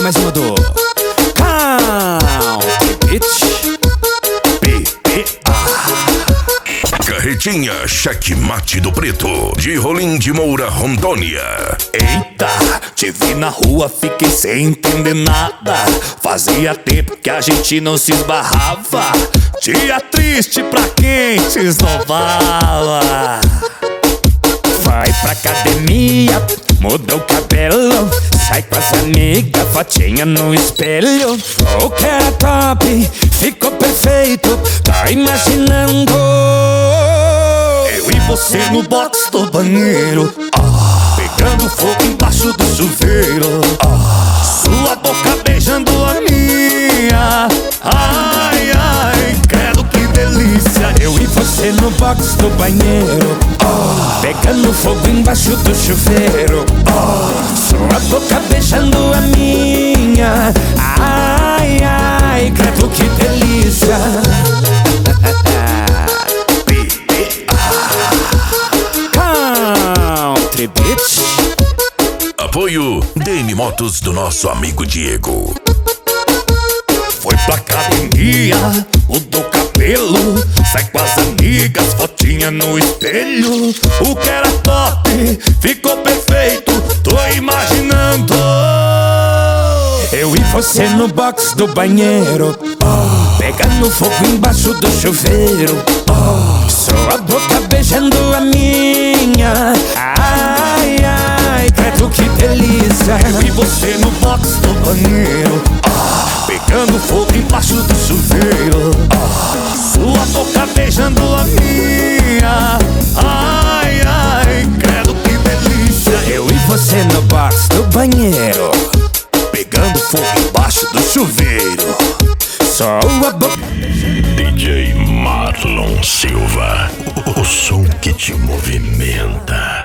mais uma do Country Carretinha Checkmate do Preto, de Rolim de Moura, Rondônia. Eita, te vi na rua, fiquei sem entender nada. Fazia tempo que a gente não se esbarrava. Dia triste pra quem se esnovava. Vai pra academia, muda o cabelo, sai com as amigas, fotinha no espelho. O que era top, ficou perfeito, tá imaginando eu e você no box do banheiro, pegando fogo embaixo do chuveiro, sua boca beijando a minha. Ai, ai, credo que delícia. Eu e você no box do banheiro, pegando fogo embaixo do chuveiro, sua boca beijando a minha. Ai, ai, credo que delícia. Country Beach. Apoio DM Motos do nosso amigo Diego. Foi pra academia, mudou o cabelo, sai com as amigas, fotinha no espelho. O que era top, ficou perfeito, tô imaginando Eu e você no box do banheiro, pegando fogo embaixo do chuveiro, sua boca beijando a minha. Ai, ai, credo que delícia. eu e você no box do banheiro, pegando fogo embaixo do chuveiro, sua boca beijando a minha. Ai, ai, credo que delícia. Eu e você no box do banheiro, Pegando fogo embaixo do chuveiro, só a boca. DJ Marlon Silva, o som que te movimenta.